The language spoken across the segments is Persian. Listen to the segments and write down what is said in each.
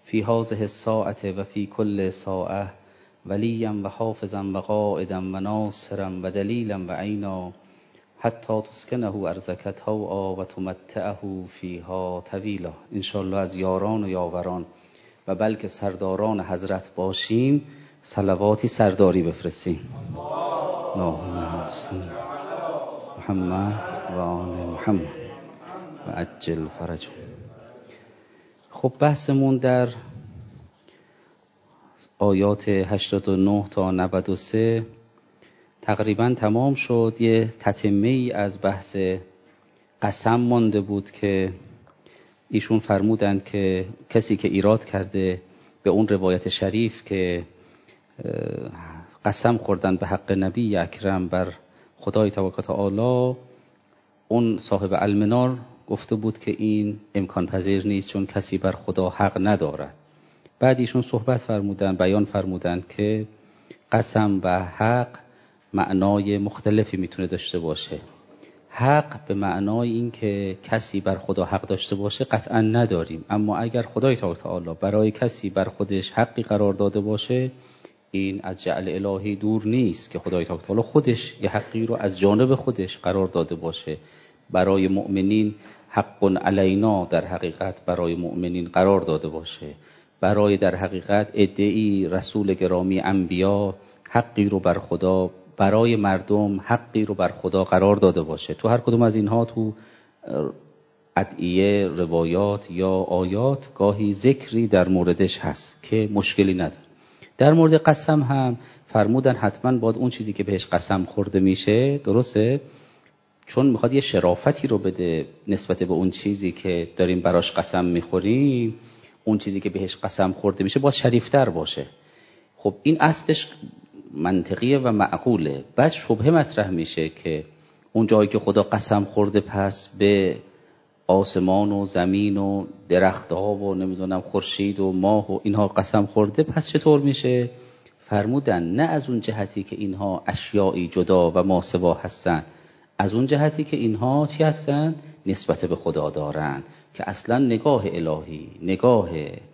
فی هذه الساعة و فی کل ساعة ولیا و حافظا و قائدا و ناصرا و دلیلا و عینا حتی تسکنه ارضک طوعا و تمتعه فیها طویلا. انشاءالله از یاران و یاوران و بلکه سرداران حضرت باشیم، صلواتی سرداری بفرستیم. اللهم صل محمد و آل محمد و عجل فرجهم. خب بحثمون در آیات 89 تا 93 تقریبا تمام شد. یه تتمه ای از بحث قسم مانده بود که ایشون فرمودند که کسی که ایراد کرده به اون روایت شریف که قسم خوردن به حق نبی اکرم بر خدای تبارک و تعالی، اون صاحب المنار گفته بود که این امکان پذیر نیست چون کسی بر خدا حق ندارد. بعد ایشون صحبت فرمودن، بیان فرمودن که قسم و حق معنای مختلفی میتونه داشته باشه. حق به معنای این که کسی بر خدا حق داشته باشه قطعا نداریم، اما اگر خدای تعالی برای کسی بر خودش حقی قرار داده باشه، این از جعل الهی دور نیست که خدای تعالی خودش یه حقی رو از جانب خودش قرار داده باشه. برای مؤمنین حق علینا در حقیقت برای مؤمنین قرار داده باشه، برای در حقیقت ادعی رسول گرامی انبیا حقی رو بر خدا، برای مردم حقی رو بر خدا قرار داده باشه. تو هر کدوم از اینها تو ادعیه، روایات یا آیات گاهی ذکری در موردش هست که مشکلی نداره. در مورد قسم هم فرمودن حتما باید اون چیزی که بهش قسم خورده میشه، درسته؟ چون میخواد یه شرافتی رو بده نسبت به اون چیزی که داریم براش قسم میخوریم، اون چیزی که بهش قسم خورده میشه باید شریفتر باشه. خب این اصلش منطقیه و معقوله. بعد شبهه مطرح میشه که اون جایی که خدا قسم خورده پس به آسمان و زمین و درخت‌ها و نمیدونم خورشید و ماه و اینها قسم خورده، پس چطور میشه؟ فرمودن نه از اون جهتی که اینها اشیایی جدا و ماسوا هستن، از اون جهتی که اینها چی هستن؟ نسبت به خدا دارن، که اصلا نگاه الهی نگاه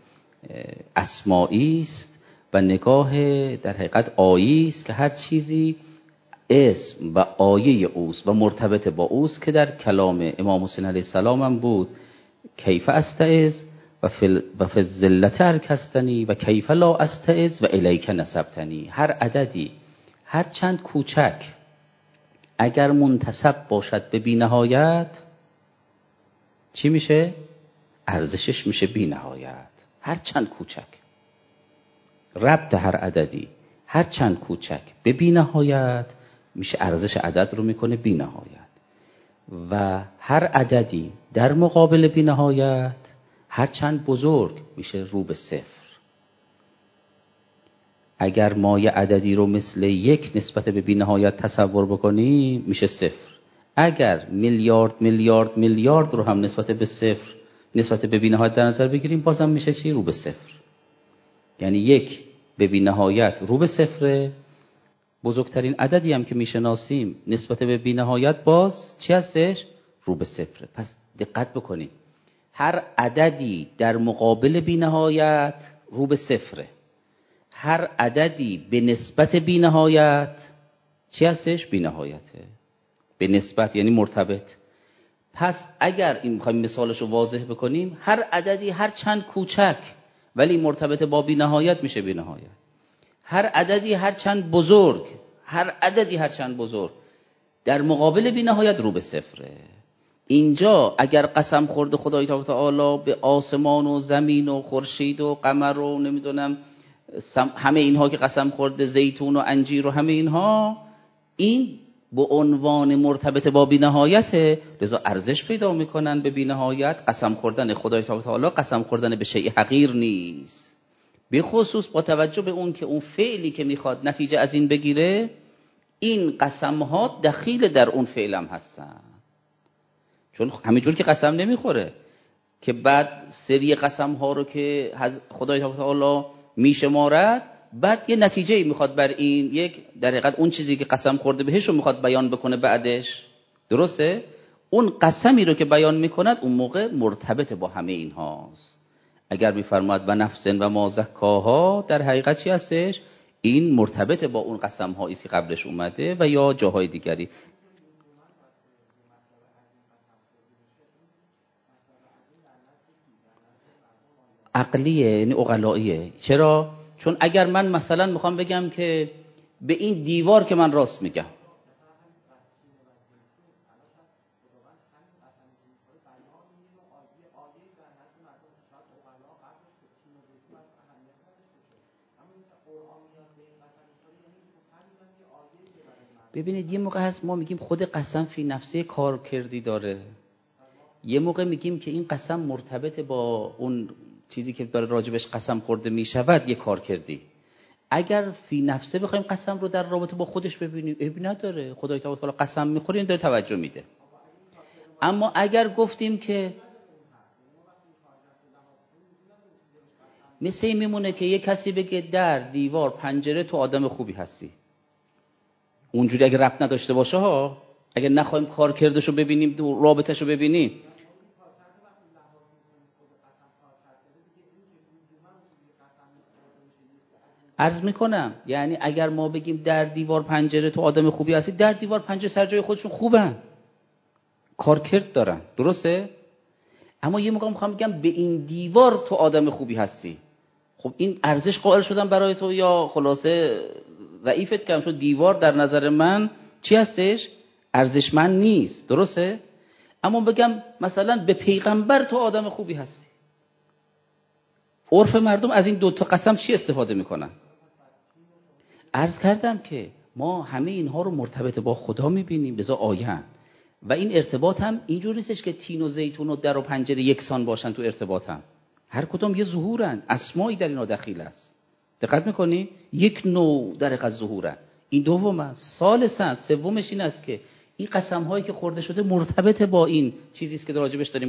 اسمائی است و نگاه در حقیقت آیی است که هر چیزی اسم و آیه اوست و مرتبط با اوست، که در کلام امام حسین علیه السلام هم بود کیف استعذ و فی الذلة ارکستنی و کیف لا استعذ و الیک نسبتنی. هر عددی هر چند کوچک اگر منتسب باشد به بی نهایت چی میشه؟ ارزشش میشه بی نهایت. هر چند کوچک ربط هر عددی هر چند کوچک به بی نهایت میشه ارزش عدد رو میکنه بی نهایت، و هر عددی در مقابل بی نهایت هر چند بزرگ میشه رو به صفر. اگر ما یه عددی رو مثل یک نسبت به بی نهایت تصور بکنیم میشه صفر. اگر میلیارد میلیارد میلیارد رو هم نسبت به صفر نسبت به بی نهایت در نظر بگیریم بازم میشه چی؟ رو به صفر. یعنی یک به بی نهایت رو به صفره. بزرگترین عددی هم که میشناسیم نسبت به بی نهایت باز چی هستش؟ رو به صفره. پس دقت بکنیم، هر عددی در مقابل بی نهایت رو به صفره، هر عددی به نسبت بی نهایت چی هستش؟ بی نهایته. به نسبت یعنی مرتبط. پس اگر این میخوایم مثالش رو واضح بکنیم، هر عددی هر چند کوچک ولی مرتبط با بی نهایت میشه بی نهایت. هر عددی هر چند بزرگ، هر عددی هر چند بزرگ در مقابل بی نهایت رو به صفره. اینجا اگر قسم خورده خدای تعالی به آسمان و زمین و خورشید و قمر و نمیدونم همه اینها که قسم خورده، زیتون و انجیر و همه اینها، این به عنوان مرتبط با بی نهایته، لذا ارزش پیدا میکنن به بی نهایت. قسم خوردن خدای تعالی قسم خوردن به شیء حقیر نیست، به خصوص با توجه به اون که اون فعلی که میخواد نتیجه از این بگیره، این قسم ها دخیل در اون فعل هم هستن. چون همینجور که قسم نمیخوره که بعد سری قسم ها رو که خدای تعالی میشمارد، بعد یه نتیجه میخواد بر این یک در حقیقت اون چیزی که قسم خورده بهش رو میخواد بیان بکنه بعدش، درسته؟ اون قسمی رو که بیان میکند اون موقع مرتبط با همه این هاست. اگر میفرماد و نفس و ما زکاها، در حقیقت چی هستش؟ این مرتبط با اون قسم هایی که قبلش اومده و یا جاهای دیگری. عقلیه، یعنی عقلاییه. چرا؟ چون اگر من مثلا میخوام بگم که به این دیوار که من راست میگم، ببینید یه موقع هست ما میگیم خود قسم فی نفسه کار کردی داره، یه موقع میگیم که این قسم مرتبط با اون چیزی که داره راجبش قسم خورده میشود یه کار کردی. اگر فی نفسه بخوایم قسم رو در رابطه با خودش ببینیم، عیبی نداره، خدای تعالی قسم میخوره این داره توجه میده. اما اگر گفتیم که مثل این میمونه که یه کسی بگه در دیوار پنجره تو آدم خوبی هستی، اونجوری اگه ربط نداشته باشه ها، اگه نخوایم کار کردشو ببینیم، رابطهشو ببینیم. عرض میکنم یعنی اگر ما بگیم در دیوار پنجره تو آدم خوبی هستی، در دیوار پنجره سر جای خودشون خوبن، کار کرد دارن، درسته؟ اما یه موقع میخوام بگم به این دیوار تو آدم خوبی هستی، خب این ارزش قائل شدن برای تو یا خلاصه ضعیفت کردم؟ چون دیوار در نظر من چی هستش؟ ارزشمند نیست، درسته؟ اما بگم مثلا به پیغمبر تو آدم خوبی هستی، عرف مردم از این دوتا قسم چی استفاده میکنن؟ عرض کردم که ما همه اینها رو مرتبط با خدا میبینیم، لذا آیه‌اند. و این ارتباط هم اینجور نیستش که تین و زیتون و در و پنجره یکسان باشن تو ارتباط هم. هر کدام یه ظهورن، اسمایی در اینا دخیل است. دقت میکنی؟ یک نوع در حقیقت ظهورن. این دوم است. ثالثاً، سومش این است که این قسم هایی که خورده شده مرتبط با این چیزی است که راجبش داریم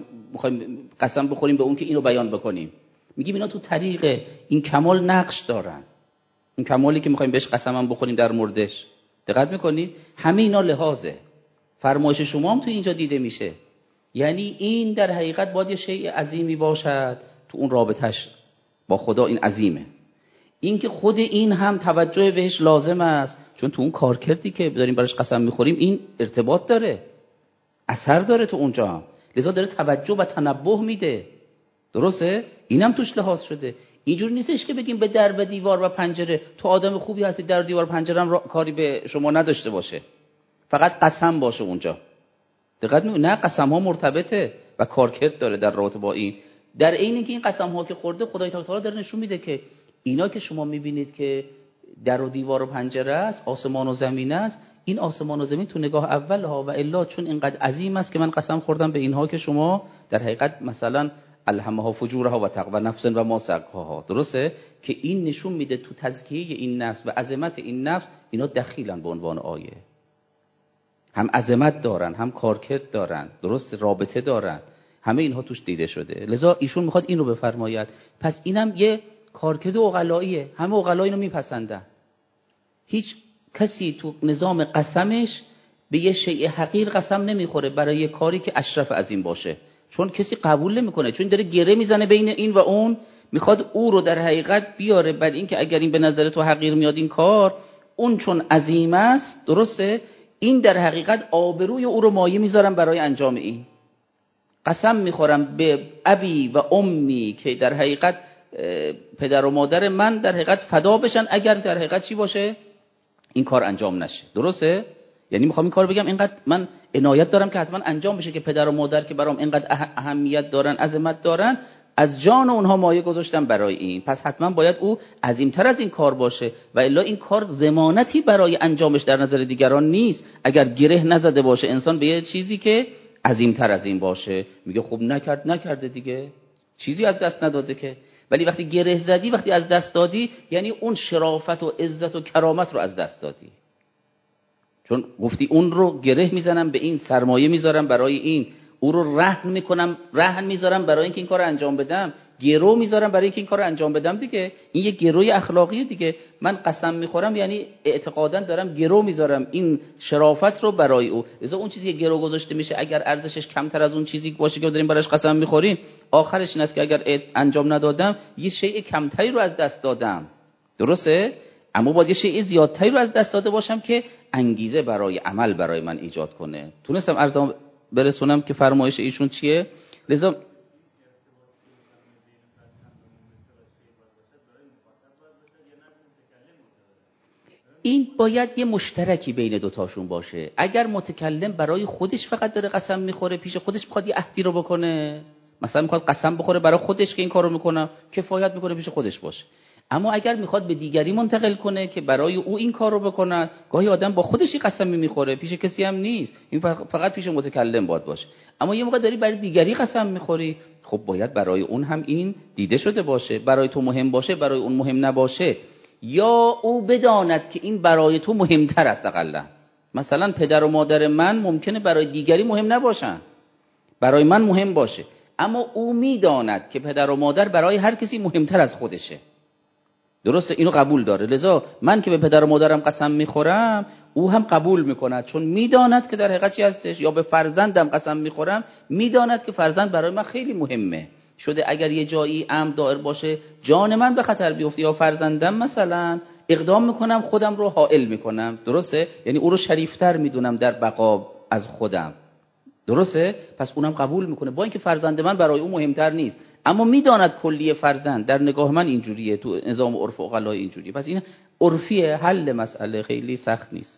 قسم بخوریم به اون که اینو بیان بکنیم. میگیم اینا تو طریق این کمال نقش دارن. این کمالی که میخوایم بهش قسم هم بخوریم در موردش. دقت میکنید؟ همه اینا لحاظه. فرمایش شما هم تو اینجا دیده میشه. یعنی این در حقیقت باید یه شیء عظیمی باشد تو اون رابطش با خدا، این عظیمه. این که خود این هم توجه بهش لازم است، چون تو اون کار کردی که داریم براش قسم میخوریم این ارتباط داره، اثر داره تو اونجا هم، لذا داره توجه و تنبه میده، درسته؟ اینم توش لحاظ شده. اینجور نیستش که بگیم به در و دیوار و پنجره تو آدم خوبی هستی، در دیوار و پنجره هم کاری به شما نداشته باشه، فقط قسم باشه اونجا. دقت نه، قسم ها مرتبطه و کارکرد داره در رابطه با این. در عین اینکه این قسم ها که خورده، خدای تعالی داره نشون میده که اینا که شما میبینید که در و دیوار و پنجره است، آسمان و زمین است، این آسمان و زمین تو نگاه اول ها و الا چون اینقدر عظیم است که من قسم خوردم به اینها که شما در حقیقت مثلا الهمها فجورها و تقوا نفس و ما سقاها، درسته؟ که این نشون میده تو تزکیه این نفس و عظمت این نفس اینا دخیلن به عنوان آیه. هم عظمت دارن، هم کارکرد دارن، درست، رابطه دارن، همه اینها توش دیده شده. لذا ایشون میخواد این رو بفرماید. پس اینم یه کارکرد عقلاییه، همه عقلا اینو میپسندن. هیچ کسی تو نظام قسمش به یه شیء حقیر قسم نمیخوره برای یه کاری که اشرف از این باشه، چون کسی قبول نمیکنه، چون داره گره میزنه بین این و اون، میخواد او رو در حقیقت بیاره بر این که اگر این به نظر تو حقیر میاد این کار، اون چون عظیم است، درسته، این در حقیقت آبروی او رو مایه میذارم برای انجام این. قسم میخورم به ابی و امی که در حقیقت پدر و مادر من در حقیقت فدا بشن اگر در حقیقت چی باشه این کار انجام نشه، درسته؟ یعنی میخوام این کار بگم اینقدر من عنایت دارم که حتما انجام بشه که پدر و مادر که برام اینقدر اهمیت دارن، عظمت دارن، از جان اونها مایه گذاشتم برای این، پس حتما باید او عظیمتر از این کار باشه و الا این کار ضمانتی برای انجامش در نظر دیگران نیست. اگر گره نزده باشه انسان به یه چیزی که عظیمتر از این باشه، میگه خب نکرده دیگه، چیزی از دست نداده که. ولی وقتی گره زدی، وقتی از دست دادی، یعنی اون شرافت و عزت و کرامت رو از دست دادی، چون گفتی اون رو گره میزنم به این، سرمایه میذارم برای این، او رو رهن میکنم، رهن میذارم برای اینکه این کار انجام بدم. گرو میذارم برای اینکه این کارو انجام بدم دیگه. این یه گروی اخلاقیه دیگه. من قسم میخورم یعنی اعتقادا دارم گرو میذارم این شرافت رو برای او. لذا اون چیزی که گرو گذاشته میشه اگر ارزشش کمتر از اون چیزی باشه که داریم براش قسم میخوریم، آخرش این است که اگر انجام ندادم یه شیء کمتری رو از دست دادم. درسته؟ اما باید یه شیء زیادتری رو از دست داده باشم که انگیزه برای عمل برای من ایجاد کنه. تونستم عرضم برسونم که فرمایش ایشون چیه؟ لذا این باید یه مشترکی بین دوتاشون باشه. اگر متکلم برای خودش فقط داره قسم میخوره، پیش خودش میخواد یه عهدی رو بکنه، مثلا میخواد قسم بخوره برای خودش که این کارو میکنم، کفایت میکنه پیش خودش باشه. اما اگر میخواد به دیگری منتقل کنه که برای او این کار رو بکنن، گاهی آدم با خودش قسمی میخوره، پیش کسی هم نیست، این فقط پیش متکلم باید باشه. اما یه موقع داری برای دیگری قسم میخوری، خب باید برای اون هم این دیده شده باشه، برای تو مهم باشه، برای اون مهم نباشه، یا او بداند که این برای تو مهمتر است. اقلا مثلا پدر و مادر من ممکنه برای دیگری مهم نباشن، برای من مهم باشه، اما او میداند که پدر و مادر برای هر کسی مهمتر از خودشه. درسته؟ اینو قبول داره. لذا من که به پدر و مادرم قسم میخورم، او هم قبول میکند، چون میداند که در حقیقت چی هستش. یا به فرزندم قسم میخورم، میداند که فرزند برای من خیلی مهمه. شده اگر یه جایی امر دائر باشه جان من به خطر بیفته یا فرزندم، مثلا اقدام میکنم خودم رو حائل میکنم. درسته؟ یعنی او رو شریفتر میدونم در بقا از خودم. درسته؟ پس اونم قبول میکنه با اینکه فرزند من برای اون مهمتر نیست، اما میداند کلیه فرزند در نگاه من اینجوریه، تو نظام عرف عقلا اینجوریه. پس این عرفیه، حل مسئله خیلی سخت نیست.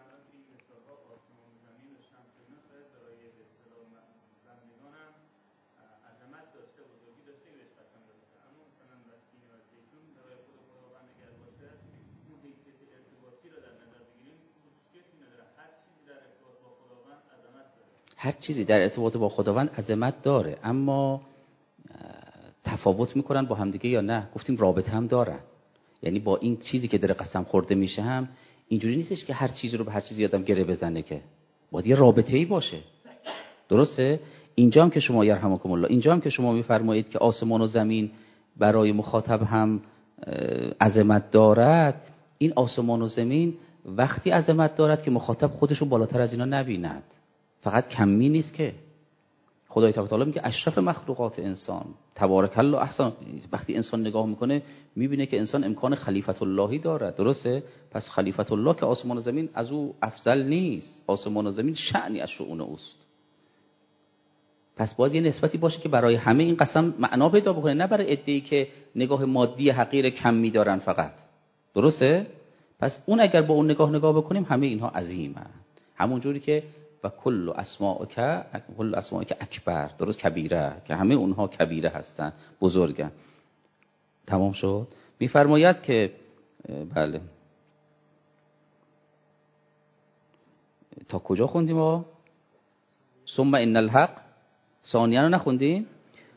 هر چیزی در ارتباط با خداوند عظمت داره، اما تفاوت میکنن با همدیگه یا نه؟ گفتیم رابطه هم دارن. یعنی با این چیزی که داره قسم خورده میشه هم اینجوری نیستش که هر چیزی رو به هر چیزی آدم گره بزنه، که باید یه رابطه‌ای باشه. درسته؟ اینجا هم که شما یرحمکم الله، اینجا هم که شما میفرمایید که آسمان و زمین برای مخاطب هم عظمت دارد، این آسمان و زمین وقتی عظمت دارد که مخاطب خودش رو بالاتر از اینا نبیند. فقط کمی نیست که خدای تعالی میگه اشرف مخلوقات انسان تبارک الله احسن. وقتی انسان نگاه میکنه میبینه که انسان امکان خلیفت اللهی دارد. درسته؟ پس خلیفت الله که آسمان و زمین از او افضل نیست، آسمان و زمین شأنی از شؤون اوست. پس باید یه نسبتی باشه که برای همه این قسم معنا پیدا بکنه، نه برای عده‌ای که نگاه مادی حقیر کمی دارن فقط. درسته؟ پس اون اگر با اون نگاه بکنیم همه اینها عظیمه، همون جوری که و کل اسماء که اکبر، درست، کبیره، که همه اونها کبیره هستن، بزرگن. تمام شد. میفرماید که بله تا کجا خوندیم ما؟ ثم ان الحق ثانیه رو نخوندیم؟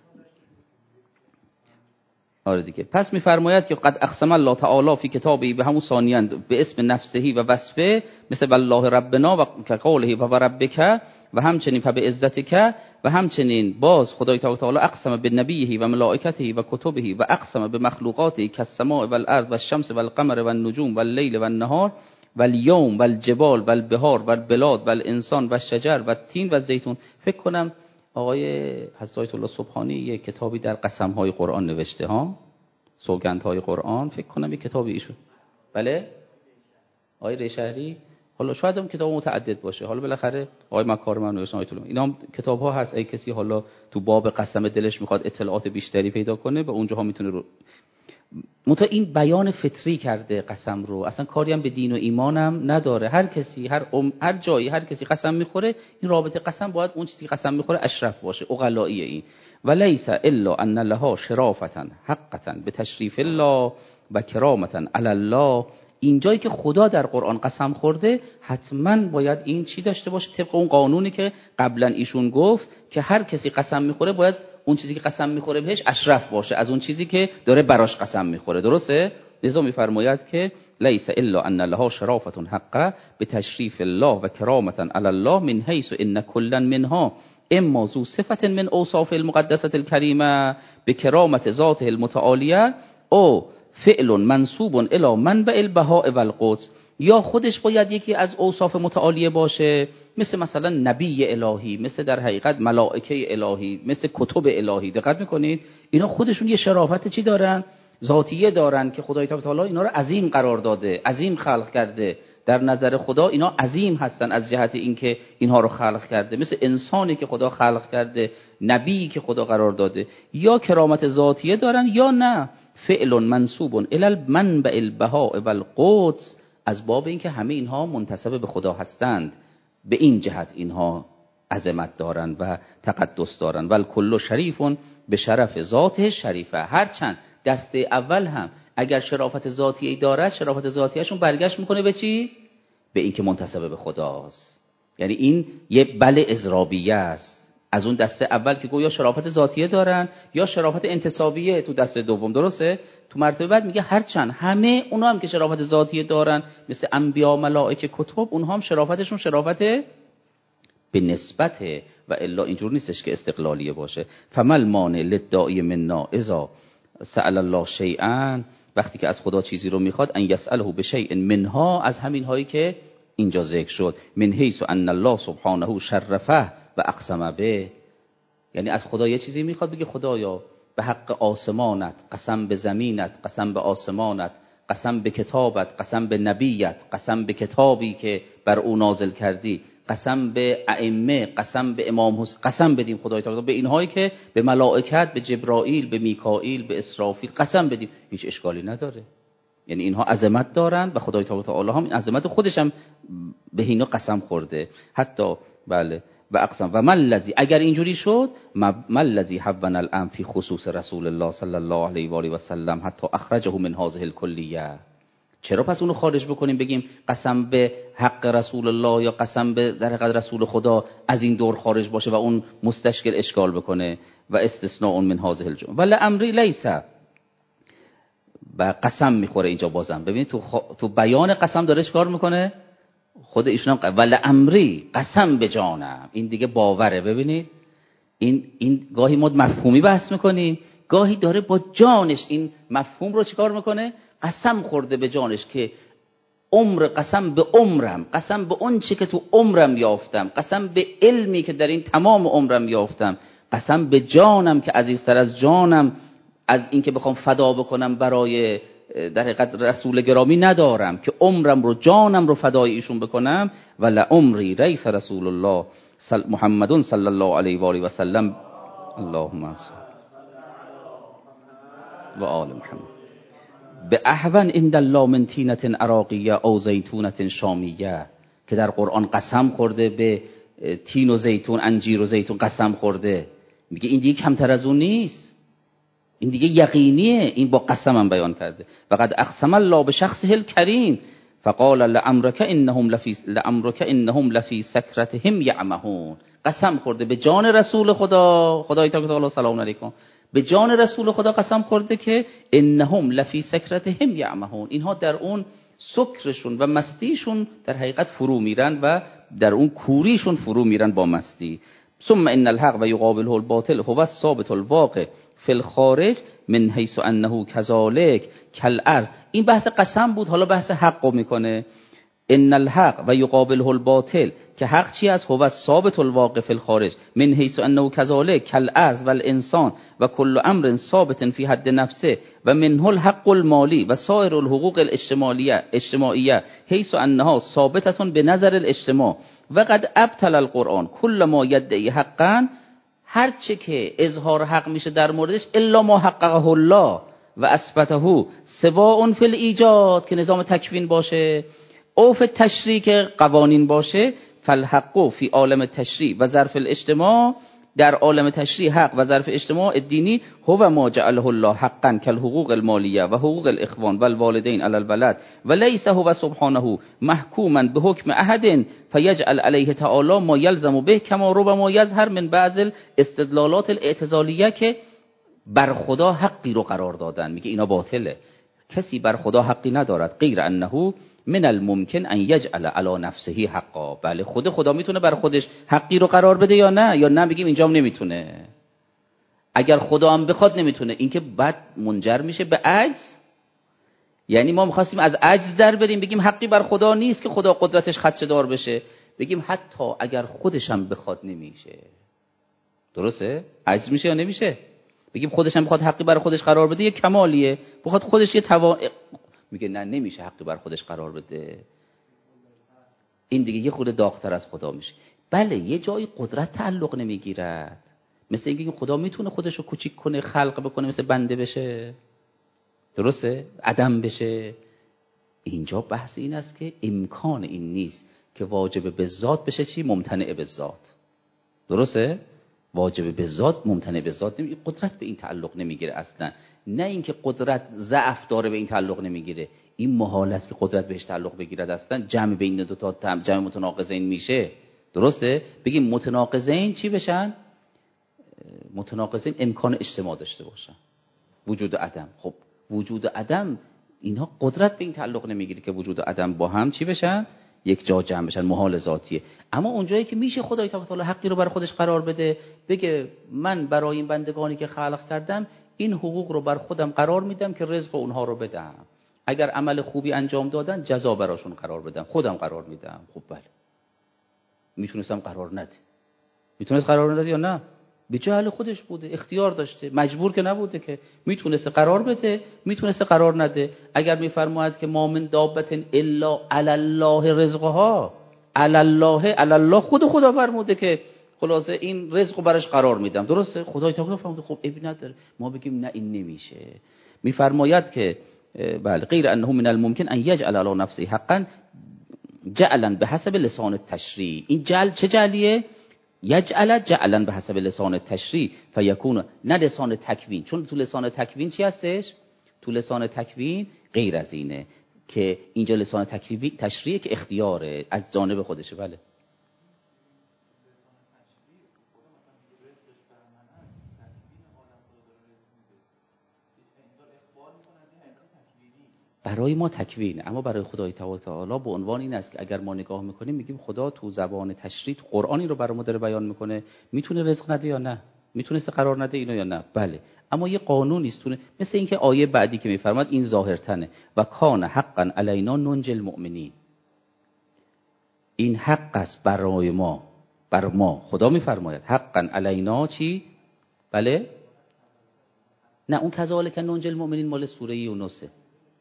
آره دیگه. پس میفرماید که قد اقسم الله تعالی فی کتابه، به همون ثانیاً به اسم نفسه و وصفه، مثل والله ربنا و قوله و ربک، و همچنین فبعزتک، و همچنین باز خدای تعالی اقسم بالنبیه و ملائکته و کتبه و اقسم بمخلوقاته کالسماء والارض والشمس والقمر والنجوم واللیل والنهار والیوم والجبال والبحار والبلاد والانسان والشجر والتین والزیتون. فکر کنم آقای حضرت آیت الله سبحانی یک کتابی در قسم‌های قرآن نوشته ها، سوگندهای قرآن، فکر کنم یک کتابی ایشون. بله آقای ریشهری، حالا شاید هم کتاب متعدد باشه، حالا بالاخره آقای مکارم هم نوشتن آیت الله. اینا هم کتاب‌ها هست، ای کسی حالا تو باب قسم دلش میخواد اطلاعات بیشتری پیدا کنه به اونجاها میتونه رو این بیان فطری کرده قسم رو، اصلا کاری هم به دین و ایمانم نداره. هر کسی هر جایی هر کسی قسم میخوره، این رابطه قسم باید اون چیزی که قسم میخوره اشرف باشه، عقلاییه این. ولیس الا ان لها شرافتا حقتا به تشریف الله و کرامتا علی الله. اینجایی که خدا در قرآن قسم خورده حتما باید این چی داشته باشه، طبق اون قانونی که قبلا ایشون گفت که هر کسی قسم میخوره باید اون چیزی که قسم میخوره بهش اشرف باشه از اون چیزی که داره براش قسم میخوره. درسته؟ لذا میفرماید که لیس الا ان لها شرافة حقا به تشریف الله و کرامة علی الله من حیث ان کلا منها اما ذو صفت من اوصاف المقدسه الکریمه به کرامت ذاته المتعالیه او فعل منسوب الی منبع البهاء والقدس، یا خودش باید یکی از اوصاف متعالیه باشه، مثلا نبی الهی، مثل در حقیقت ملائکه الهی، مثل کتب الهی. دقت میکنید اینا خودشون یه شرافت چی دارن؟ ذاتیه دارن که خدای تعالی اینا رو عظیم قرار داده، عظیم خلق کرده. در نظر خدا اینا عظیم هستن از جهت اینکه اینها رو خلق کرده، مثل انسانی که خدا خلق کرده، نبی که خدا قرار داده. یا کرامت ذاتیه دارن یا نه فعل منسوب الی المنبع البهاء والقدس، از باب اینکه همه اینها منتسب به خدا هستند، به این جهت اینها عظمت دارن و تقدس دارن. والکل شریف به شرف ذاته شریفه. هرچند دسته اول هم اگر شرافت ذاتیه داره، شرافت ذاتیهشون برگشت میکنه به چی؟ به این که منتسب به خداست. یعنی این یه بل اضرابیه است از اون دسته اول که گویا شرافت ذاتیه دارن یا شرافت انتسابیه تو دسته دوم. درسته؟ تو مرتبه بعد میگه هرچند همه اونا هم که شرافت ذاتیه دارن مثل انبیا، ملائکه، کتب، اونها هم شرافتشون شرافت به نسبته و الا اینجور نیستش که استقلالیه باشه. فمل مانع للداعی منا اذا سأل الله شیئا، وقتی که از خدا چیزی رو میخواد، ان یسأله بشیء منها، از همین هایی که اینجا ذکر شد، من حیث ان الله سبحانه شرفه و اقسم به، یعنی از خدا یه چیزی میخواد، بگه خدایا به حق آسمانت قسم، به زمینت قسم، به آسمانت قسم، به کتابت قسم، به نبیت قسم، به کتابی که بر او نازل کردی قسم، به ائمه قسم، به امام حسین قسم بدیم خدای تعالی، به اینهایی که به ملائکت، به جبرائیل، به میکائیل، به اسرافیل قسم بدیم. هیچ اشکالی نداره، یعنی اینها عظمت دارن و خدای تعالی هم این عظمت خودش هم به اینا قسم خورده. حتی بله و اقسم و من الذی، اگر اینجوری شد، من الذی حون الامر فی خصوص رسول الله صلی الله علیه و آله و سلم حتی اخرجه من هذه الکلیه. چرا پس اونو خارج بکنیم بگیم قسم به حق رسول الله یا قسم به در حقیقت رسول خدا از این دور خارج باشه و اون مستشکل اشکال بکنه؟ و استثناء من هذه الجمله ولا امری لیس، و قسم میخوره اینجا بازم. ببینید تو بیان قسم داره چیکار میکنه خود ایشون هم، ولا امری قسم به جانم، این دیگه باوره. ببینید این گاهی ما مفهومی بحث میکنیم، گاهی داره با جانش این مفهوم رو چیکار میکنه؟ قسم خورده به جانش که قسم به عمرم، قسم به اون چی که تو عمرم یافتم، قسم به علمی که در این تمام عمرم یافتم، قسم به جانم که عزیزتر از جانم، از این که بخوام فدا بکنم برای در حقیقت رسول گرامی ندارم که عمرم رو، جانم رو فدای ایشون بکنم. ولا عمری ریس رسول الله محمد صلی الله علیه و آله و سلم اللهم صل و آل محمد به احون عند الله من تینة عراقیه او زیتونة شامیه، که در قرآن قسم خورده به تین و زیتون، انجیر و زیتون قسم خورده. میگه این دیگه کمتر از اون نیست، این دیگه یقینیه، این با قسم هم بیان کرده. وقد اقسم الله به شخصه الکریم فقال لعمرک انهم لفی سکرتهم یعمهون. قسم خورده به جان رسول خدا، خدای تعالی سلام علیکم، به جان رسول خدا قسم خورده که انهم لفی سکرتهم یعمهون، اینها در اون سکرشون و مستیشون در حقیقت فرو میرن و در اون کوریشون فرو میرن با مستی. ثم ان الحق و یقابله الباطل هو الثابت الواقع فی الخارج من حیث انه کذالک کالارض. این بحث قسم بود، حالا بحث حق میکنه. ان الحق و یقابله الباطل، که حق چی است؟ هو ثابت الواقع فی الخارج من حیث انه کذالک کالارض والانسان و کل امر ثابت فی حد نفسه و منه الحق المالی و سایر الحقوق الاجتماعیه حیث انها ثابته بنظر الاجتماع و قد ابطل القرآن کل ما یدعی حقا، هر چه که اظهار حق میشه در موردش، الا ما حققه الله و اثبته سواء فی الایجاد، که نظام تکوین باشه، او فی التشریع که قوانین باشه، فالحق فی عالم التشریع و ظرف الاجتماع، در عالم تشریع حق و ظرف اجتماع الدینی هو ما جعله الله حقا کالحقوق المالیه و حقوق الاخوان والوالدین علی الولد و لیس هو سبحانه محکوما بحکم احد فیجعل علیه تعالی ما یلزم به کما ربما یظهر من بعض الاستدلالات الاعتزالیه، که بر خدا حقی رو قرار دادن. میگه اینا باطله، کسی بر خدا حقی ندارد غیر انه من الممکن ان یجعل علی نفسه حقا. بله خدا میتونه بر خودش حقی رو قرار بده یا نه؟ یا نه بگیم اینجام نمیتونه؟ اگر خدا هم بخواد نمیتونه، این که بعد منجر میشه به عجز. یعنی ما میخواستیم از عجز در بریم بگیم حقی بر خدا نیست که خدا قدرتش خدشه دار بشه، بگیم حتی اگر خودش هم بخواد نمیشه. درسته؟ عجز میشه یا نمیشه؟ بگیم خودش هم بخواد حقی بر خودش قرار بده، یه کمالیه، بخواد خودش یه میگه نه نمیشه حقی بر خودش قرار بده. این دیگه یه خورده داغ‌تر از خدا میشه. بله یه جایی قدرت تعلق نمیگیرد، مثل اینکه خدا میتونه خودش رو کوچیک کنه، خلق بکنه، مثل بنده بشه، درسته؟ عدم بشه. اینجا بحث این است که امکان این نیست که واجب به ذات بشه چی؟ ممتنع به ذات. درسته؟ واجب به ذات ممتنع به ذات نمیگه، قدرت به این تعلق نمیگیره اصلا. نه اینکه قدرت ضعف داره به این تعلق نمیگیره، این محال است که قدرت بهش تعلق بگیرد اصلا. جمع بین دو تا جمع متناقضین میشه. درسته؟ بگیم متناقضین چی بشن؟ متناقضین امکان اجتماع داشته باشن، وجود و عدم. خب وجود و عدم اینها قدرت به این تعلق نمیگیره که وجود و عدم با هم چی بشن؟ یک جا جمع بشن، محال ذاتیه. اما اونجایی که میشه خدای تعالی حقی رو برای خودش قرار بده، بگه من برای این بندگانی که خلق کردم این حقوق رو بر خودم قرار میدم که رزق اونها رو بدم، اگر عمل خوبی انجام دادن جزا براشون قرار بدم، خودم قرار میدم. خب بله میتونستم قرار نده. میتونست قرار نده یا نه؟ به جهل خودش بوده، اختیار داشته، مجبور که نبوده که. میتونسته قرار بده، میتونسته قرار نده. اگر میفرماید که ما من دابت الا علی الله رزقها، علی الله خدا فرموده که خلاصه این رزقو براش قرار میدم. درسته؟ خدای تعالی فرموده. خب ابی نداره ما بگیم نه این نمیشه. میفرماید که بله غیر انه من الممکن ان یجعل علی نفسه حقا جعلا بحسب لسان التشریع. این جعل چه جعلیه؟ جعلا به حسب لسان تشریع فیکون، نه لسان تکوین، چون تو لسان تکوین چی هستش؟ تو لسان تکوین غیر از اینه که اینجا لسان تشریع که اختیاره از جانب خودشه. بله برای ما تکوینه، اما برای خدای تعالی به عنوان این است که اگر ما نگاه میکنیم میگیم خدا تو زبان تشریع تو قرآنی رو برای ما داره بیان میکنه. میتونه رزق نده یا نه؟ میتونسته قرار نده اینو یا نه؟ بله. اما یه قانونی است، مثل اینکه آیه بعدی که میفرماد این ظاهرتنه و کان حقا علینا ننجی المؤمنین. این حق است برای ما، بر ما. خدا میفرماید حقا علینا چی؟ بله نه اون کذالک ننجی المؤمنین مال سوره یونسه.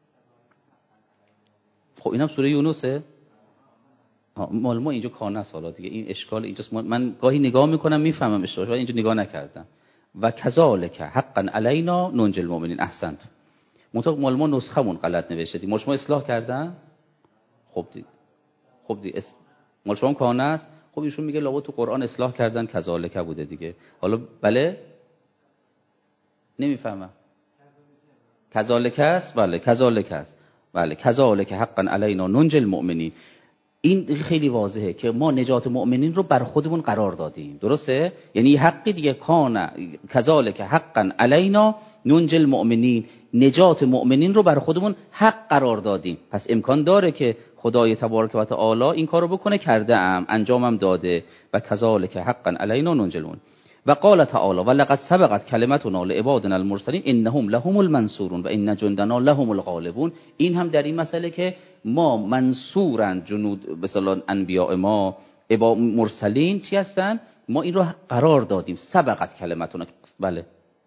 خب اینم سوره یونسه. مال ما اینجا کانه است. حالا دیگه این اشکال اینجاست. من گاهی نگاه میکنم میفهمم اشتباهه، ولی اینجا نگاه نکردم. و کذالک حقا علینا ننجی المؤمنین. احسنت. مال ما نسخمون غلط نوشته دی. مال شما اصلاح کردن؟ خب دی مال شما کانه است. خب ایشون میگه لابد تو قرآن اصلاح کردن کذالک بوده دیگه. حالا بله نمیفهمم. کذالک است. بله کذالک است. بله کذالک حقا علینا ننجی المؤمنین. این خیلی واضحه که ما نجات مؤمنین رو بر خودمون قرار دادیم. درسته؟ یعنی حقی دیگه کان کذالک حقا علینا ننجی المؤمنین، نجات مؤمنین رو بر خودمون حق قرار دادیم. پس امکان داره که خدای تبارک و تعالی این کارو بکنه، کرده ام، انجامم داده. و کذالک حقا علینا ننجی المؤمنین. و قال تعالی و لقد سبقت کلمتنا لعبادنا المرسلین انهم لهم المنصورون و ان جندنا لهم الغالبون. این هم در این مسئله که ما منصورن جنود مثلا انبیاء ما مرسلین چی هستن؟ ما این رو قرار دادیم. سبقت کلمتنا. بله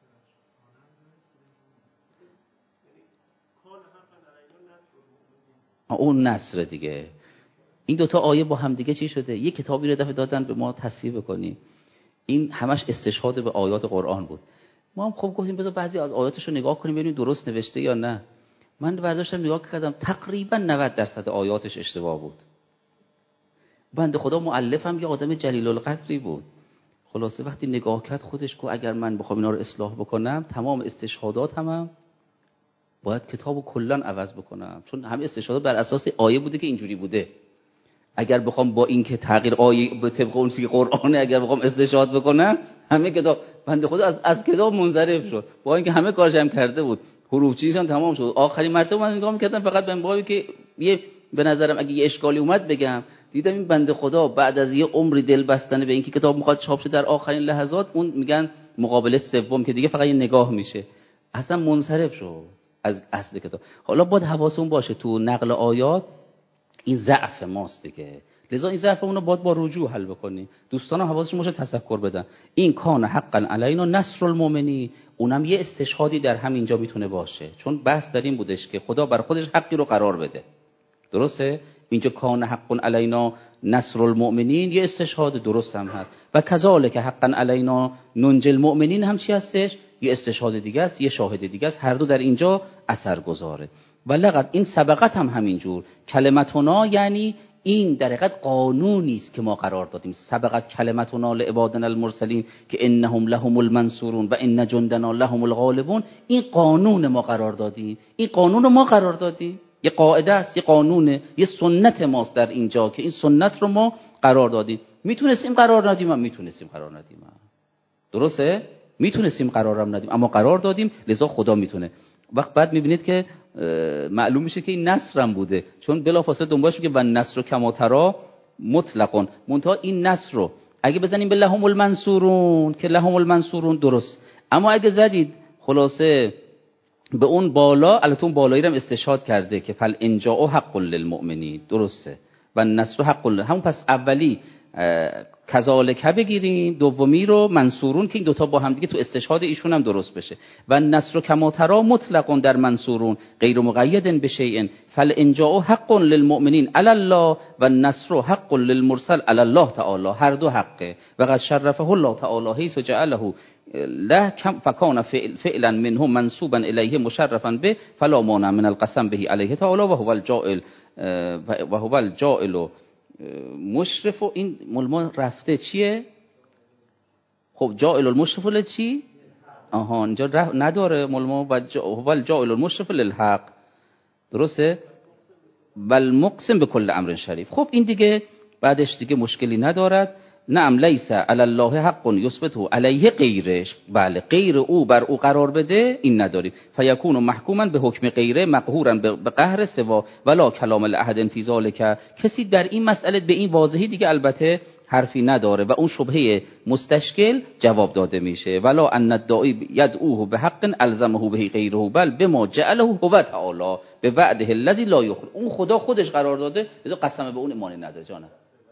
اون نصر دیگه. این دوتا آیه با هم دیگه چی شده؟ یک کتابی رو دفعه دادن به ما تصحیح بکنیم. این همش استشهاد به آیات قرآن بود. ما هم خب گفتیم بذار بعضی از آیاتش رو نگاه کنیم ببینیم درست نوشته یا نه. من برداشتم نگاه کردم تقریبا 90% آیاتش اشتباه بود. بنده خدا مؤلفم یه آدم جلیل القدری بود. خلاصه وقتی نگاه کرد خودش گفت اگر من بخوام اینا رو اصلاح بکنم تمام استشهاداتم باید کتابو کلا عوض بکنم، چون همه استشهادات بر اساس آیه بوده که اینجوری بوده. اگر بخوام با این که تغییر آیه به طبق اون چیزی که قرآنه اگر بخوام استشهاد بکنم همه کتاب بنده خدا از کتاب منصرف شد، با اینکه همه کارش هم کرده بود. حروف چیزشان تمام شد. آخرین مرتبه من نگاه می‌کردم فقط به بابی که یه به نظرم اگه یه اشکالی اومد بگم، دیدم این بنده خدا بعد از یه عمری دل بستن به اینکه کتاب میخواد چاپ شه در آخرین لحظات، اون میگن مقابله سوم که دیگه فقط یه نگاه میشه، اصلا منصرف شد از اصل کتاب. حالا باید حواسمون باشه تو نقل آیات این ضعف ماست دیگه، لذا این ضعفمون رو باید با رجوع حل بکنیم. دوستان حواسشون باشه تذکر بدن این کان حقا علینا نصر المؤمنین، اونم یه استشهادی در همینجا میتونه باشه، چون بحث در این بودش که خدا بر خودش حقی رو قرار بده. درسته؟ اینجا کان حقا علینا نصر المؤمنین یه استشهاد درست هم هست، و کذالک حقا علینا ننجی المؤمنین هم چی هستش؟ یه استشهاد دیگه است، یه شاهد دیگه است، هر دو در اینجا اثر گذاره. و لقد این سبقت هم همینجور، کلمتنا یعنی این در حقیقت قانونی است که ما قرار دادیم. سبقت کلمتنا لعبادنا المرسلین که انهم لهم المنصورون و ان جندنا لهم الغالبون، این قانون ما قرار دادیم، این قانون ما قرار دادیم، یه قاعده است، یه قانونه، یه سنت ماست در اینجا که این سنت رو ما قرار دادیم. میتونستیم قرار ندیم، میتونستیم قرار ندیم، درسته؟ میتونستیم قرارم ندیم اما قرار دادیم، لذا خدا میتونه. وقت بعد میبینید که معلوم میشه که این نصرم بوده، چون بلافاصله دنبالش میگه و نصر کما ترا مطلقاً. منتها این نصر رو اگه بزنیم به لهم المنصورون که لهم المنصورون درست، اما اگه زدید خلاصه به اون بالا، البته اون بالایی رو هم استشهاد کرده که فل انجاء حق للمؤمنین، درسته، و نصر حق همون. پس اولی کذالک بگیریم، دومی رو منصورون که این دوتا با هم دیگه تو استشهاد ایشون هم درست بشه. و نصر کما ترا مطلقون در منصورون غیر مقید بشیء فل انجاء حق للمؤمنین علی الله و نصر حق للمرسل علی الله تعالی، هر دو حقه. و قد شرفه الله تعالی حیث جعله له فکان فعلا منهم منصوبا الیه مشرفا به فلا مانع من القسم به علیه تعالی و هو الجائل مشرف. و این ملما رفته چیه؟ خب جائل المشرف لچی؟ آها اینجا نداره ملما، و هو الجائل المشرف للحق، درسته؟ بل مقسم به کل امر شریف. خب این دیگه بعدش دیگه مشکلی ندارد. نعم لیس علی الله حق یثبته علیه غیرش، بله غیر او بر او قرار بده این نداریم. فیکون محکوما به حکم غیره مقهورا به قهر سوا ولا کلام الاحد فی ذلک، کسی در این مسئله به این واضحی دیگه البته حرفی نداره و اون شبهه مستشکل جواب داده میشه. ولا ان الداعی یدعوه به حق الزمه به غیره بل بما جعله هو تعالی به وعده الذی لا یخلف، اون خدا خودش قرار داده، لذا قسم به اون ایمانی نداره. جانم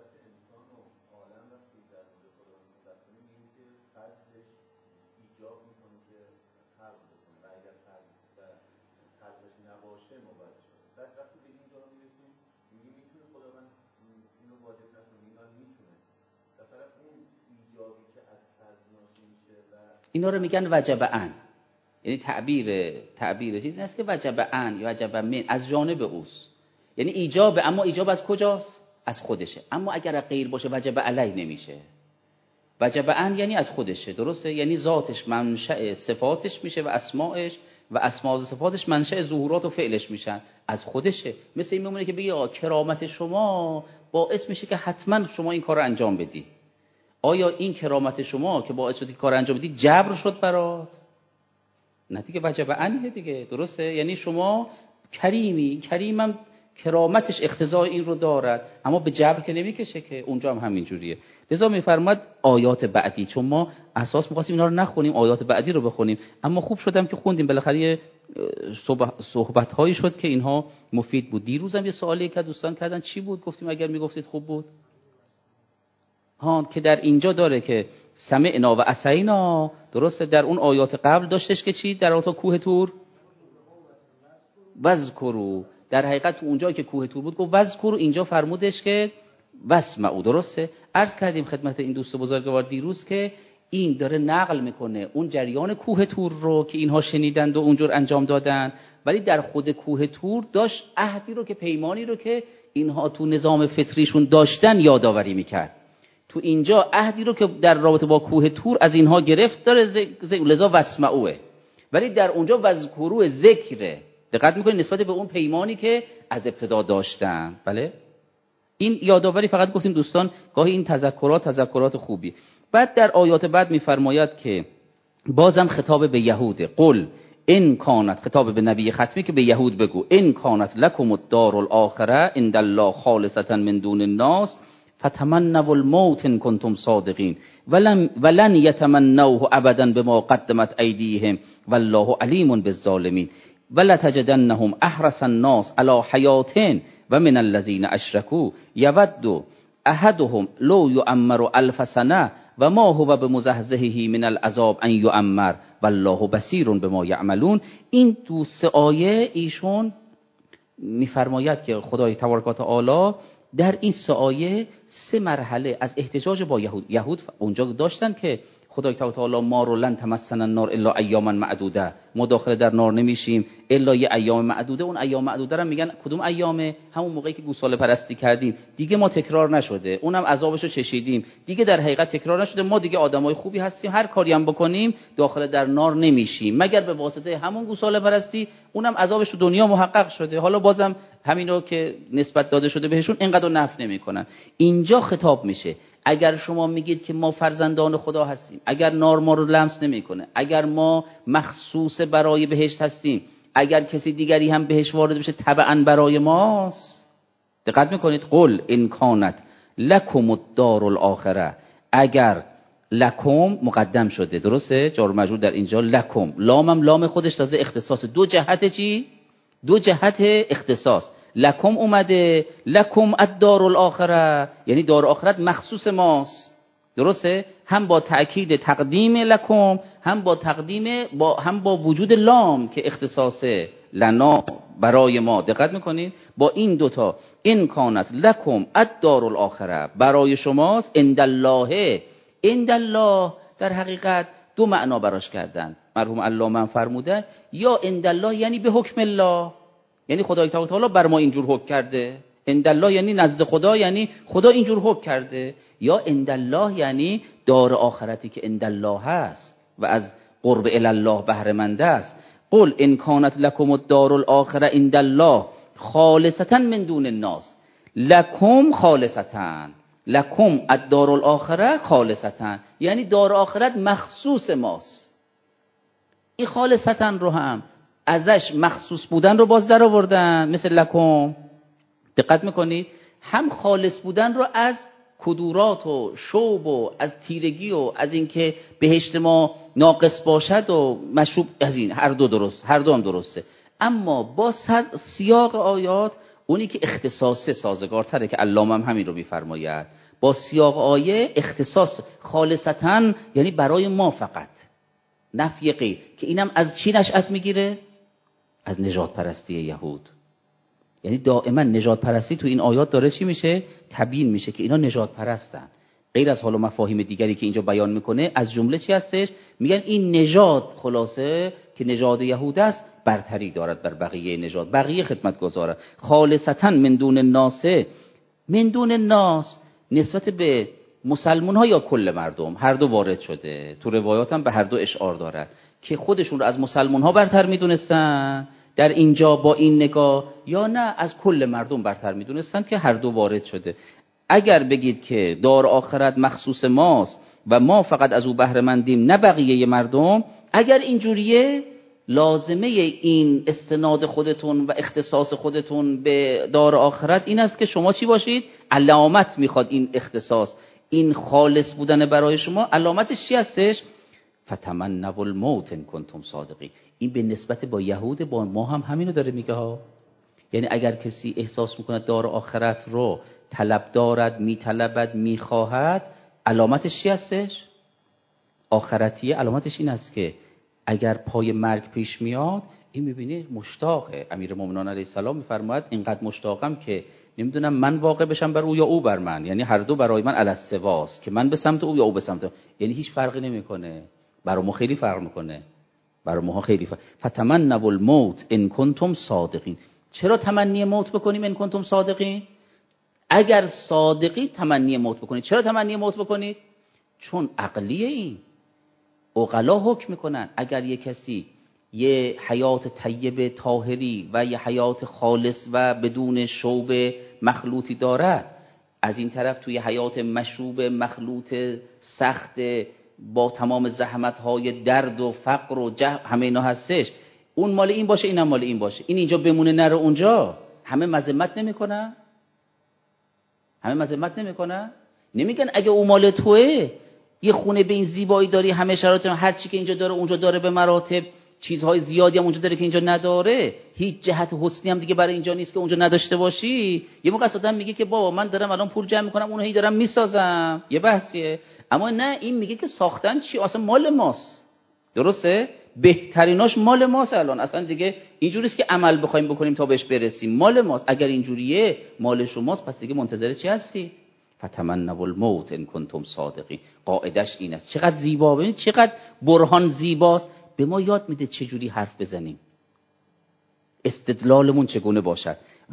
اینا رو میگن وجب ان، یعنی تعبیر چیزی نیست که وجب ان یا وجب من، از جانب اوست، یعنی ایجاب، اما ایجاب از کجاست؟ از خودشه. اما اگر غیر باشه وجب علیه نمیشه. وجب ان یعنی از خودشه، درسته؟ یعنی ذاتش منشأ صفاتش میشه و اسماءش، و اسماء و صفاتش منشأ ظهورات و فعلش میشن، از خودشه. مثل این میمونه که بگی کرامت شما باعث میشه که حتما شما این کار رو انجام بدی. آیا این کرامت شما که باعث شد کار انجام بدی جبر شد برات؟ نه دیگه، وجب عنه دیگه، درسته؟ یعنی شما کریمی، کریمم کرامتش اقتضای این رو دارد، اما به جبر که نمیکشه که، اونجا هم همین جوریه. لذا میفرماد آیات بعدی، چون ما اساس می‌خواستیم اینا رو نخونیم، آیات بعدی رو بخونیم، اما خوب شدم که خوندیم، بالاخره صحبت‌هایی شد که اینها مفید بود. دیروزم یه سوالی که دوستان کردن چی بود؟ گفتیم اگر میگفتید خوب بود. که در اینجا داره که سمعنا و عصینا، درسته؟ در اون آیات قبل داشتش که چی؟ در آیات کوه تور وذکروا، در حقیقت اونجا که کوه تور بود گفت وذکروا، اینجا فرمودش که واسمعوا، درسته؟ عرض کردیم خدمت این دوست بزرگوار دیروز که این داره نقل میکنه اون جریان کوه تور رو که اینها شنیدند و اونجور انجام دادن، ولی در خود کوه تور داشت عهدی رو که پیمانی رو که اینها تو نظام فطریشون داشتن یادآوری میکرد. تو اینجا عهدی رو که در رابطه با کوه تور از اینها گرفت داره، لذا واسمعوه، ولی در اونجا وذکروا ذکره. دقت میکنید نسبت به اون پیمانی که از ابتدا داشتن. بله این یادآوری فقط گفتیم دوستان، گاهی این تذکرات خوبی. بعد در آیات بعد میفرماید که بازم خطاب به یهوده، قل این کانت، خطاب به نبی ختمی که به یهود بگو، این کانت لکم الدار الاخره عند الله خالصة من دون الناس فتمنوا الموت ان کنتم صادقین ولن یتمنوه ابدا بما قدمت ایدیهم والله علیم بالظالمین ولتجدنهم احرص الناس علی حیاة و من الذین اشرکوا یود احدهم لو یعمر 1000 سنه و ما هو بمزحزحه من العذاب ان یعمر والله بصیر بما یعملون. این تو 3 آیه ایشون میفرماید که خدای تبارک و تعالی در این 3 آیه 3 مرحله از احتجاج با یهود اونجا داشتن که خدای تعالی ما رو لن تمسنا النار الا ایاما معدوده، ما داخل در نار نمیشیم الا یه ایام معدوده. اون ایام معدوده رو میگن کدوم ایامه؟ همون موقعی که گوساله پرستی کردیم دیگه ما تکرار نشده، اونم عذابش رو چشیدیم دیگه، در حقیقت تکرار نشده، ما دیگه آدمای خوبی هستیم، هر کاری هم بکنیم داخل در نار نمیشیم مگر به واسطه همون گوساله پرستی، اونم عذابش رو دنیا محقق شده، حالا بازم همینو که نسبت داده شده بهشون اینقدر نفع نمیکنن. اینجا خطاب میشه اگر شما میگید که ما فرزندان خدا هستیم، اگر نار ما رو لمس نمیکنه، اگر ما مخصوص برای بهشت هستیم، اگر کسی دیگری هم بهش وارد بشه تبعا برای ماست. دقت میکنید؟ قل ان کانت لکم الدار الاخره، اگر لکم مقدم شده، درسته؟ جار و مجرور در اینجا لکم، لامم لام خودش تازه اختصاص، 2 جهت چی؟ 2 جهت اختصاص. لکم اومده، لکم الدار الاخره، یعنی دار آخرت مخصوص ماست، درسته؟ هم با تأکید تقدیم لکم، هم با وجود لام که اختصاص لنا برای ما. دقت میکنید؟ با این دوتا این کانت لکم الدار الاخره برای شماست، عند الله، عند الله در حقیقت 2 معنا براش کردن مرحوم علامه فرموده، یا عند الله یعنی به حکم الله، یعنی خدای تعالی بر ما اینجور حکم کرده، عند الله یعنی نزد خدا، یعنی خدا اینجور حکم کرده، یا عند الله یعنی دار آخرتی که عند الله هست و از قرب الی الله بهره مند است. قل ان کانت لکم الدار الاخره عند الله خالصة من دون الناس، لکم خالصة، لکم الدار الاخره خالصة یعنی دار آخرت مخصوص ماست. این خالصة رو هم ازش مخصوص بودن رو باز در آوردن، مثل لکم. دقت میکنید؟ هم خالص بودن رو از کدورات و شوب و از تیرگی و از اینکه بهشت ما ناقص باشد و مشروب، از این هر دو درست، هر دو هم درسته، اما با سیاق آیات اونی که اختصاصه سازگارتره که علامه هم همین رو میفرماید. با سیاق آیه اختصاص خالصتاً یعنی برای ما فقط، نفی غیر، که اینم از چی نشأت میگیره؟ از نژاد پرستی یهود. یعنی دائما نژاد پرستی تو این آیات داره چی میشه؟ تبیین میشه که اینا نژاد پرستن، غیر از حالا مفاهیم دیگری که اینجا بیان میکنه. از جمله چی هستش؟ میگن این نژاد خلاصه که نژاد یهود است برتری دارد بر بقیه نژاد، بقیه خدمتگزاره. خالصتاً من دون الناس، من دون الناس نسبت به مسلمان ها یا کل مردم، هر دو وارد شده تو روایات هم به هر دو اشعار دارد که خودشون رو از مسلمان ها برتر میدونستن در اینجا با این نگاه، یا نه از کل مردم برتر میدونستن، که هر دو وارد شده. اگر بگید که دار آخرت مخصوص ماست و ما فقط از او بهره مندیم نه بقیه مردم، اگر اینجوریه لازمه این استناد خودتون و اختصاص خودتون به دار آخرت این است که شما چی باشید؟ علامت میخواد این اختصاص، این خالص بودن برای شما علامتش چی هستش؟ فتمنوا الموت ان کنتم صادقین. این به نسبت با یهود، با ما هم همینو داره میگه ها. یعنی اگر کسی احساس میکنه دار آخرت رو طلب دارد، میطلبد، میخواهد، علامتش چی هستش؟ آخرتیه. علامتش این است که اگر پای مرگ پیش میاد این میبینه مشتاقه. امیرالمومنین علیه السلام میفرماید اینقدر مشتاقم که نمیدونم من واقع بشم بر او یا او بر من، یعنی هر دو برای من علی السواست، که من به سمت او یا او به سمت او. یعنی هیچ فرقی نمیکنه. برای ما خیلی فرق میکنه، برای ما خیلی فرق. فتمنوا الموت ان کنتم صادقین. چرا تمنی موت بکنیم ان کنتم صادقین؟ اگر صادقی تمنی موت بکنید. چرا تمنی موت بکنید؟ چون عقلیه. این عقلا حکم میکنن اگر یه کسی یه حیات طیب طاهری و یه حیات خالص و بدون شوب مخلوطی داره، از این طرف توی حیات مشروب مخلوط سخت با تمام زحمت‌های درد و فقر و همه اینا هستش، اون مال این باشه اینم مال این باشه، این اینجا بمونه نره اونجا، همه مذمت نمیکنن؟ همه مذمت نمیکنن؟ نمیگن اگه اون مال توئه، یه خونه به این زیبایی داری، همه شرایط، هر چی که اینجا داره اونجا داره به مراتب، چیزهای زیادی هم اونجا داره که اینجا نداره، هیچ جهت حسنی هم دیگه برای اینجا نیست که اونجا نداشته باشی. یه موقع آدم میگه که بابا من دارم الان پول جمع میکنم اونو هی دارم میسازم، یه بحثیه. اما نه، این میگه که ساختن چی اصلا مال ماست. درسته؟ بهتریناش مال ماست. الان اصلا دیگه اینجوریه که عمل بخوایم بکنیم تا بهش برسیم، مال ماست. اگر اینجوریه مال شماست، پس دیگه منتظر چی هستی؟ فتمنوا الموت ان کنتم صادقین. قاعدش این است. چقدر زیبا، ببینید چقدر برهان زیباست. به ما یاد میده چجوری حرف بزنیم، استدلالمون چگونه باشد.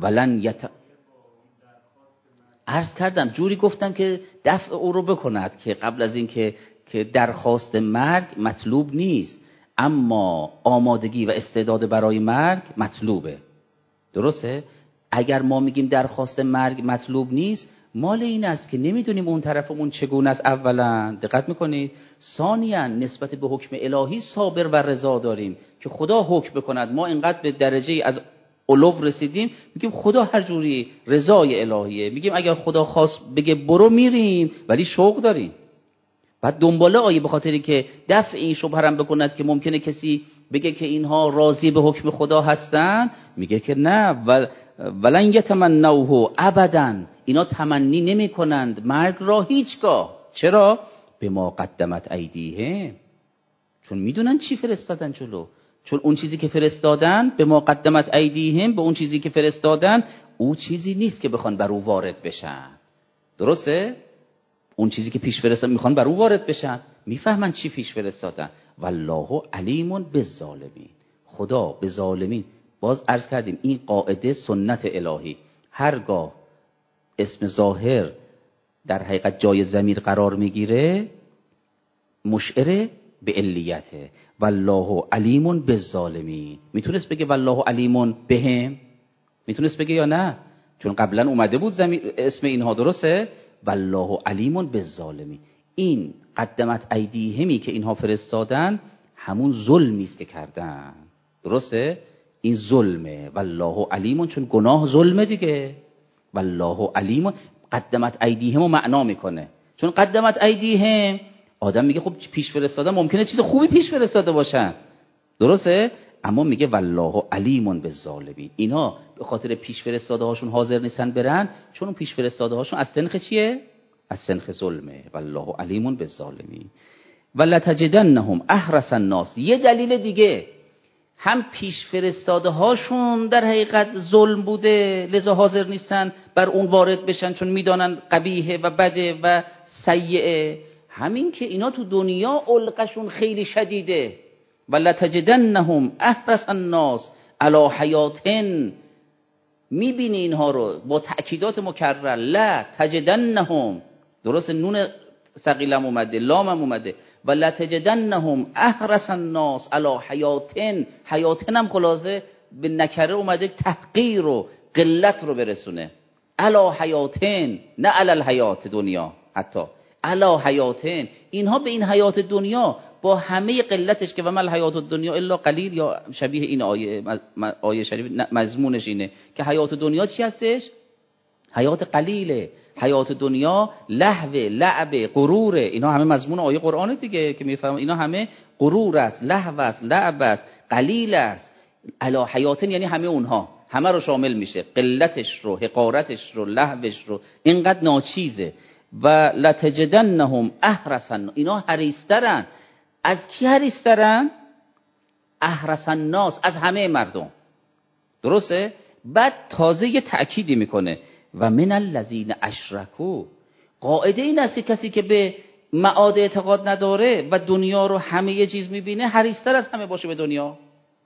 عرض کردم جوری گفتم که دفع او رو بکند که قبل از این که درخواست مرگ مطلوب نیست، اما آمادگی و استعداد برای مرگ مطلوبه. درسته؟ اگر ما میگیم درخواست مرگ مطلوب نیست، مال این است که نمیدونیم اون طرفمون چگونه است. اولا دقت میکنید، ثانیاً نسبت به حکم الهی صابر و رضا داریم که خدا حکم بکند. ما اینقدر به درجه از علو رسیدیم میگیم خدا هر جوری رضای الهیه، میگیم اگر خدا خواست بگه برو میریم، ولی شوق داریم. بعد دنباله آیه به خاطری که دفع این شبهه هم بکند که ممکنه کسی بگه که اینها راضی به حکم خدا هستن، میگه که نه، ولن یتمنوه ابدا، اینا تمنی نمی کنند مرگ را هیچگاه. چرا؟ به ما قدمت ایدیهم، چون میدونن چی فرستادن جلو. چون اون چیزی که فرستادن، به ما قدمت ایدیهم، به اون چیزی که فرستادن، او چیزی نیست که بخوان بر او وارد بشن. درسته؟ اون چیزی که پیش فرستادن میخوان بر او وارد بشن، میفهمن چی پیش فرستادن. والله علیم بالظالمین، خدا به ظالمین. باز عرض کردیم این قاعده سنت الهی، هرگاه اسم ظاهر در حقیقت جای ضمیر قرار میگیره مشعر به علیته. والله علیم بالظالمین. میتونست بگه والله علیم بهم؟ میتونست بگه یا نه؟ چون قبلا اومده بود اسم اینها. درسته؟ والله علیم بالظالمین. این قدمت ایدیهمی که اینها فرستادن همون ظلمی است که کردن. درسته؟ این ظلمه. والله علیم، چون گناه ظلمه دیگه. والله علیم قدمت ایدیهم رو معنا میکنه. چون قدمت ایدیهم آدم میگه خب پیش فرستادن ممکنه چیز خوبی پیش فرستاده باشن. درسته؟ اما میگه والله علیم بالظالمین. اینا به خاطر پیش فرستاده هاشون حاضر نیستن برن، چون اون پیش فرستاده هاشون از سنخ چیه؟ از سنخ ظلمه. والله علیم بالظالمین. ولتجدنهم احرس الناس. یه دلیل دیگه، هم پیش فرستاده هاشون در حقیقت ظلم بوده، لذا حاضر نیستن بر اون وارد بشن، چون میدانن قبیحه و بده و سیئه. همین که اینا تو دنیا علقشون خیلی شدیده. ولتجدنهم احرس الناس علی حیاتن. میبینی اینها رو با تأکیدات مکرر، لا تجدنهم. درست؟ نون ثقیلم اومده، لامم اومده. ولتجدنهم احرس الناس علی حیاتن. حیاتن هم خلاصه به نکره اومده، تحقیر و قلت رو برسونه. علی حیاتن، نه علی الحیات دنیا، حتی علی حیاتن. اینها به این حیات دنیا با همه قلتش که و مل حیات الدنیا الا قلیل، یا شبیه این آیه شریف مضمونش اینه که حیات دنیا چی هستش؟ حیات قلیله. حیات دنیا لهو، لعب، غروره. اینا همه مضمون آیه قرآن دیگه که میفهمم. اینا همه غرور است، لهو است، لعب است، قلیل است. علی حیاتن یعنی همه اونها، همه رو شامل میشه. قلتش رو، حقارتش رو، لهوش رو، اینقدر ناچیزه. و لتجدنهم احرسن. اینا حریص‌ترن. از کی حریص‌ترن؟ احرس الناس، از همه مردم. درسته؟ بعد تازه یه تأکیدی میکنه و من الذین اشرکوا. قاعده این است که کسی که به معاد اعتقاد نداره و دنیا رو همه یه چیز میبینه، حریص‌تر از همه باشه به دنیا.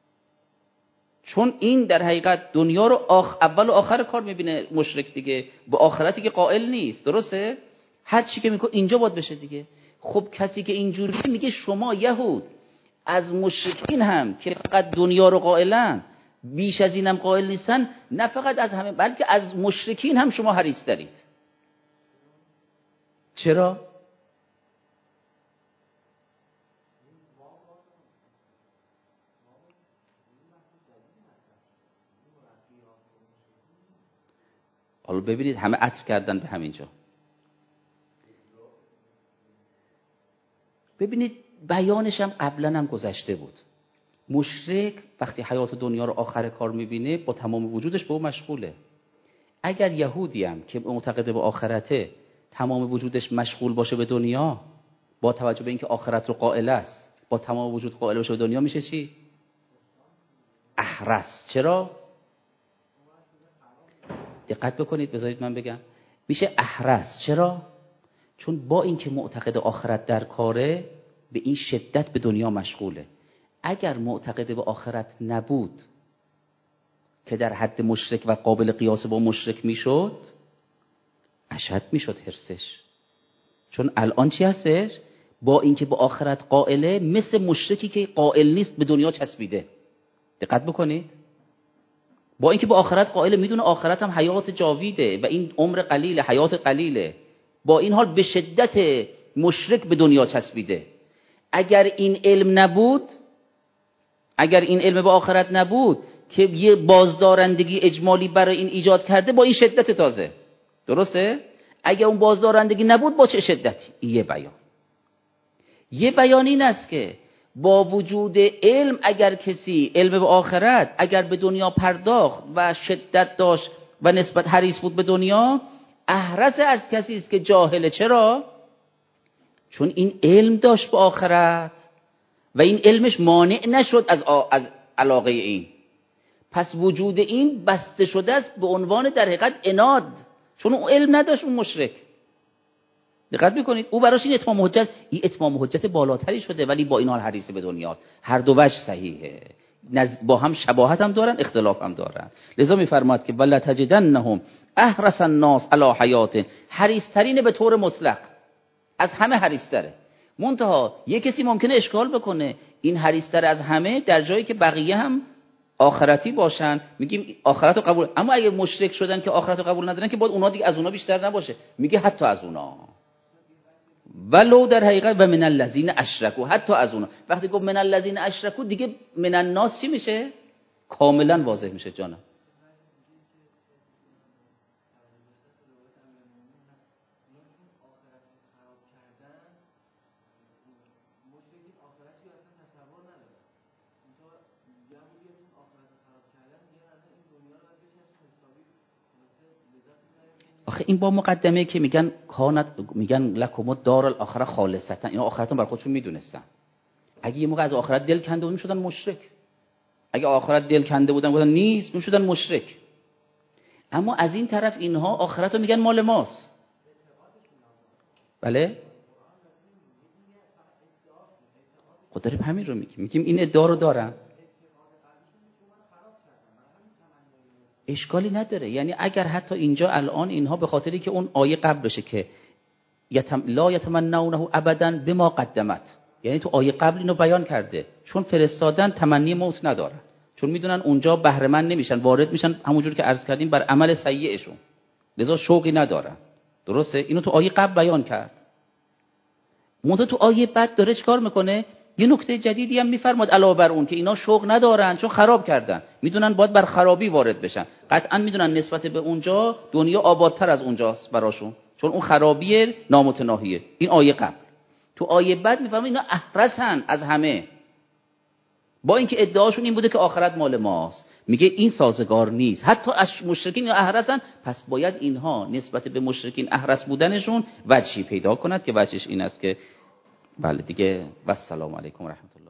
چون این در حقیقت دنیا رو اول و آخر کار میبینه مشرک دیگه، به آخرتی که قائل نیست. درسته؟ هر چی که میکنه اینجا باید بشه دیگه. خب کسی که اینجوری میگه شما یهود از مشرکین هم که فقط دنیا رو قائلن، بیش از اینم قائل نیستن، نه فقط از همه بلکه از مشرکین هم شما حریص دارید. چرا؟ حالا ببینید همه عطف کردن به همینجا. ببینید بیانش هم قبلا هم گذشته بود. مشرک وقتی حیات دنیا رو آخر کار میبینه با تمام وجودش به اون مشغوله. اگر یهودی هم که معتقد به آخرته تمام وجودش مشغول باشه به دنیا، با توجه به اینکه آخرت رو قائل است، با تمام وجود قائل باشه به دنیا، میشه چی؟ احرس. چرا؟ دقت بکنید بذارید من بگم. میشه احرس. چرا؟ چون با اینکه معتقد آخرت در کاره، به این شدت به دنیا مشغوله. اگر معتقد به آخرت نبود که در حد مشرک و قابل قیاس با مشرک میشد، اشد میشد حرصش. چون الان چی هستش؟ با اینکه به آخرت قائله، مثل مشرکی که قائل نیست به دنیا چسبیده. دقت بکنید. با اینکه به آخرت قائله، میدونه آخرت هم حیات جاویده و این عمر قلیله، حیات قلیله، با این حال به شدت مشرک به دنیا چسبیده. اگر این علم نبود، اگر این علم به آخرت نبود که یه بازدارندگی اجمالی برای این ایجاد کرده، با این شدت تازه. درسته؟ اگر اون بازدارندگی نبود با چه شدتی؟ یه بیان. یه بیان این است که با وجود علم، اگر کسی علم به آخرت، اگر به دنیا پرداخت و شدت داشت و نسبت حریص بود به دنیا، احرص از کسی است که جاهله. چرا؟ چون این علم داشت به آخرت و این علمش مانع نشد از علاقه این. پس وجود این بسته شده است به عنوان در حقیقت عناد، چون اون علم نداشت اون مشرک. دقت میکنید. او براش این اتمام حجت بالاتری شده، ولی با این حال حریص به دنیاست. هر دو وجه صحیحه، با هم شباهت هم دارن، اختلاف هم دارن. لذا میفرماد که ولا تجدنهم احرس الناس علی حیات، حریص ترین به طور مطلق، از همه حریص تره. منتها یه کسی ممکنه اشکال بکنه این حریص تر از همه در جایی که بقیه هم آخرتی باشن، میگیم آخرت رو قبول، اما اگه مشرک شدن که آخرت رو قبول ندارن که باید اونا دیگه از اونا بیشتر نباشه، میگه حتی از اونا. ولو در حقیقت و من الذین اشرکوا، حتی از اونا. وقتی گفت من الذین اشرکوا، دیگه من الناس چی میشه؟ کاملا واضح میشه جانم. آخه این با مقدمه که میگن میگن لکم الدار الاخره خالصتا، اینا آخرتون برای خودشون میدونستن. اگه یه موقع از آخرت دل کنده بودن میشدن مشرک. اگه آخرت دل کنده بودن گفتن نیست، میشدن مشرک. اما از این طرف اینها آخرت رو میگن مال ماست. بله؟ خود داریم همین رو میگیم این ادعا رو دارن. اشکالی نداره. یعنی اگر حتی اینجا الان اینها به خاطری که اون آیه قبل بشه که لا یتمنونه ابدا بما قدمت، یعنی تو آیه قبل اینو بیان کرده، چون فرستادن تمنی موت ندارن، چون میدونن اونجا بهره مند نمیشن، وارد میشن همونجور که عرض کردیم بر عمل سیئشون، لذا شوقی ندارن. درسته؟ اینو تو آیه قبل بیان کرد. منتها تو آیه بعد داره چیکار میکنه؟ یه نکته جدیدی هم میفرماد علاوه بر اون که اینا شوق ندارن چون خراب کردن، میدونن باید بر خرابی وارد بشن، قطعا میدونن نسبت به اونجا دنیا آبادتر از اونجاست براشون، چون اون خرابی نامتناهیه. این آیه قبل. تو آیه بعد میفهمه اینا احرسن از همه، با اینکه ادعاشون این بوده که آخرت مال ماست. میگه این سازگار نیست. حتی از مشرکین احرسن، پس باید اینها نسبت به مشرکین احرس بودنشون وجهی پیدا کند که وجهش این است که بله دیگه. و السلام علیکم و رحمت الله.